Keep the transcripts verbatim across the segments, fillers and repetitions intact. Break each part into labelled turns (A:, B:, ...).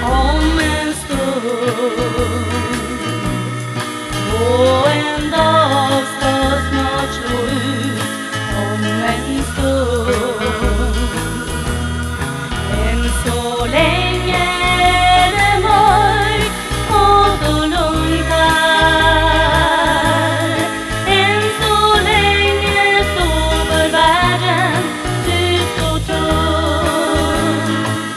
A: om en stund. Och en dag ska snart slå ut om en stund. Än så länge är det mörkt och så lugnt här. Än så länge sover världen tyst och tung.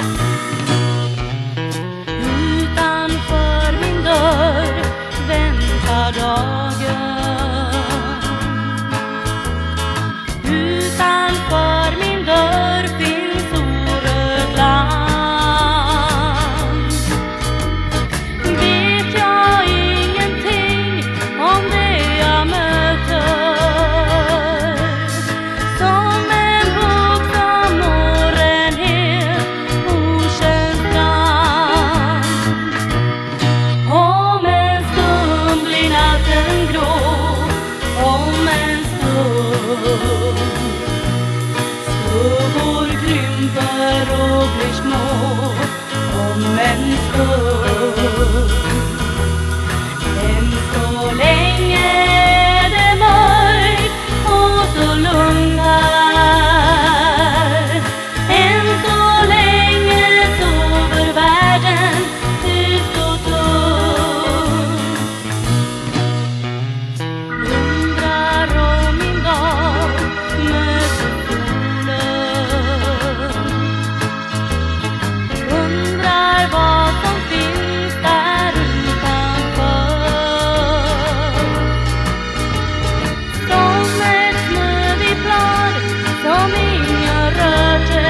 A: Utanför min dörr väntar dagen. Utanför min dörr finns orörd land. Vet jag ingenting om det jag möter, som en bok som når en helt okänd land. Om en stund blir natten grå, om en stund skuggor krymper och blir små, om en stund. Än så länge är det mörkt och så lugnt här. Än så länge sover världen tyst och tung. Undrar om min dag möter solen. Undrar vad som finns där utanför. Som ett snövitt blad som ingen rörde,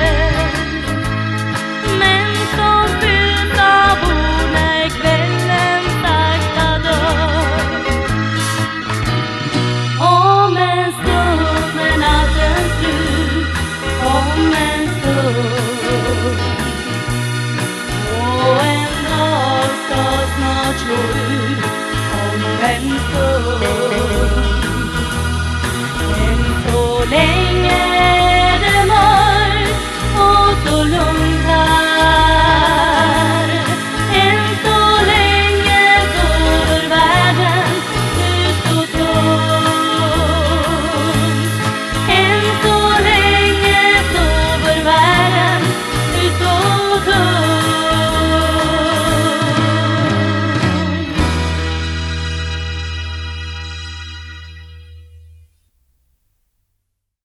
A: men som fylls av ord när kvällen sakta dör. Om en stund är natten slut, om en stund. Och en dag ska snart slå ut om en stund. Än så länge